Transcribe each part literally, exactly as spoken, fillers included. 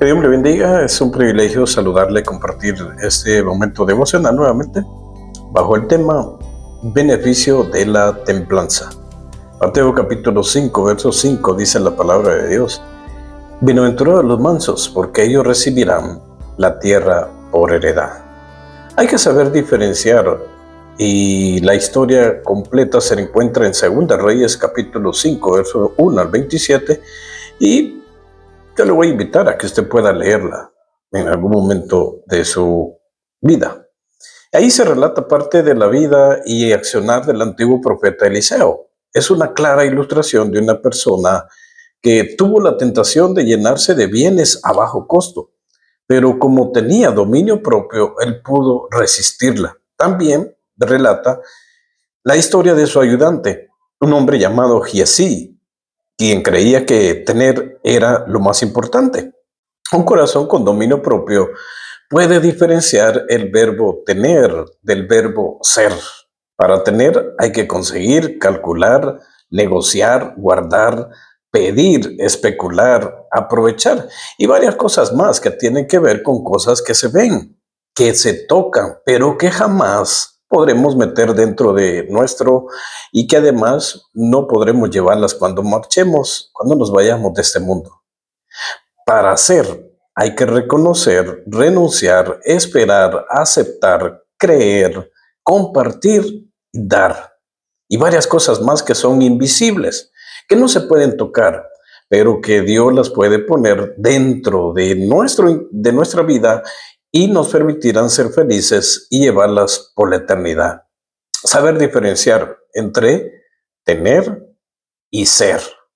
Que Dios le bendiga, es un privilegio saludarle y compartir este momento devocional nuevamente bajo el tema beneficio de la templanza. Mateo capítulo cinco, verso cinco dice la palabra de Dios: bienaventurados los mansos, porque ellos recibirán la tierra por heredad. Hay que saber diferenciar, y la historia completa se encuentra en Segunda Reyes capítulo cinco, verso uno al veintisiete, y yo le voy a invitar a que usted pueda leerla en algún momento de su vida. Ahí se relata parte de la vida y accionar del antiguo profeta Eliseo. Es una clara ilustración de una persona que tuvo la tentación de llenarse de bienes a bajo costo, pero como tenía dominio propio, él pudo resistirla. También relata la historia de su ayudante, un hombre llamado Giesí, quien creía que tener era lo más importante. Un corazón con dominio propio puede diferenciar el verbo tener del verbo ser. Para tener hay que conseguir, calcular, negociar, guardar, pedir, especular, aprovechar y varias cosas más que tienen que ver con cosas que se ven, que se tocan, pero que jamás podremos meter dentro de nuestro y que además no podremos llevarlas cuando marchemos, cuando nos vayamos de este mundo. Para hacer hay que reconocer, renunciar, esperar, aceptar, creer, compartir y dar. Y varias cosas más que son invisibles, que no se pueden tocar, pero que Dios las puede poner dentro de, nuestro, de nuestra vida y nos permitirán ser felices y llevarlas por la eternidad. Saber diferenciar entre tener y ser.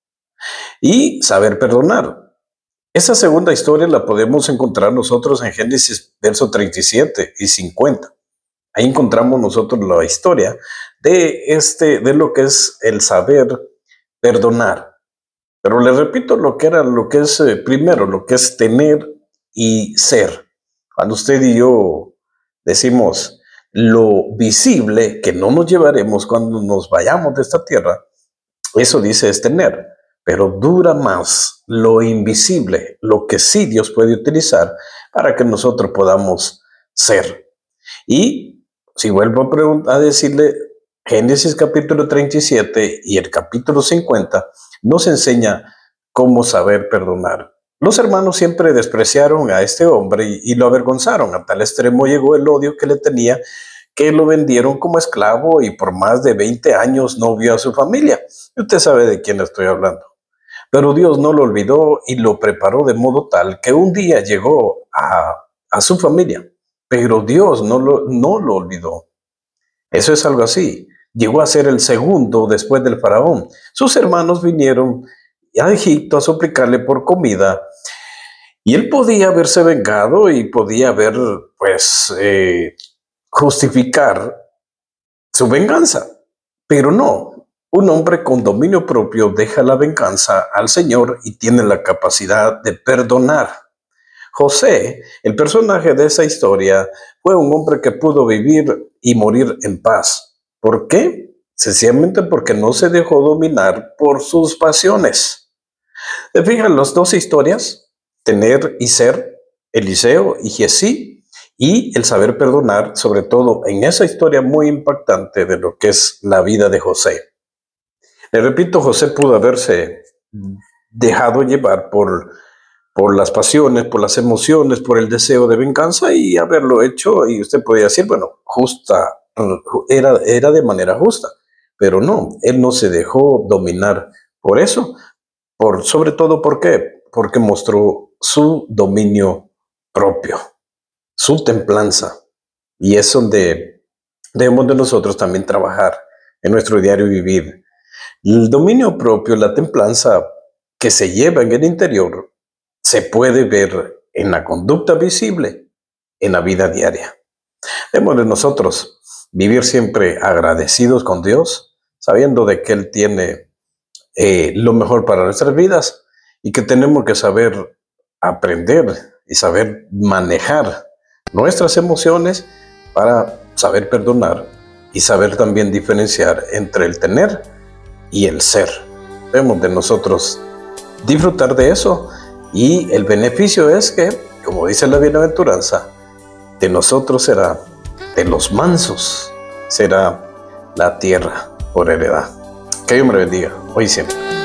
Y saber perdonar. Esa segunda historia la podemos encontrar nosotros en Génesis verso treinta y siete y cincuenta. Ahí encontramos nosotros la historia de, este, de lo que es el saber perdonar. Pero le repito lo que era, lo que es eh, primero, lo que es tener y ser. Cuando usted y yo decimos lo visible que no nos llevaremos cuando nos vayamos de esta tierra, eso dice es tener, pero dura más lo invisible, lo que sí Dios puede utilizar para que nosotros podamos ser. Y si vuelvo a, pregun- a decirle, Génesis capítulo treinta y siete y el capítulo cincuenta nos enseña cómo saber perdonar. Los hermanos siempre despreciaron a este hombre y, y lo avergonzaron. A tal extremo llegó el odio que le tenía, que lo vendieron como esclavo y por más de veinte años no vio a su familia. Usted sabe de quién estoy hablando. Pero Dios no lo olvidó y lo preparó de modo tal que un día llegó a, a su familia. Pero Dios no lo, no lo olvidó. Eso es algo así. Llegó a ser el segundo después del faraón. Sus hermanos vinieron a Egipto a suplicarle por comida y él podía haberse vengado y podía haber, pues, eh, justificar su venganza. Pero no, un hombre con dominio propio deja la venganza al Señor y tiene la capacidad de perdonar. José, el personaje de esa historia, fue un hombre que pudo vivir y morir en paz. ¿Por qué? Sencillamente porque no se dejó dominar por sus pasiones. ¿Se fijan las dos historias? Tener y ser, Eliseo y Giesí, y el saber perdonar, sobre todo en esa historia muy impactante de lo que es la vida de José. Le repito, José pudo haberse dejado llevar por por las pasiones, por las emociones, por el deseo de venganza y haberlo hecho, y usted podría decir, bueno, justa, era, era de manera justa, pero no, él no se dejó dominar por eso, por, sobre todo, ¿por qué? Porque mostró su dominio propio, su templanza, y es donde debemos de nosotros también trabajar en nuestro diario vivir. El dominio propio, la templanza que se lleva en el interior, se puede ver en la conducta visible, en la vida diaria. Debemos de nosotros vivir siempre agradecidos con Dios, sabiendo de que Él tiene eh, lo mejor para nuestras vidas y que tenemos que saber aprender y saber manejar nuestras emociones para saber perdonar y saber también diferenciar entre el tener y el ser. Debemos de nosotros disfrutar de eso Y el beneficio es que, como dice la bienaventuranza, de nosotros será, de los mansos será la tierra por heredad. Que Dios me lo bendiga, hoy y siempre.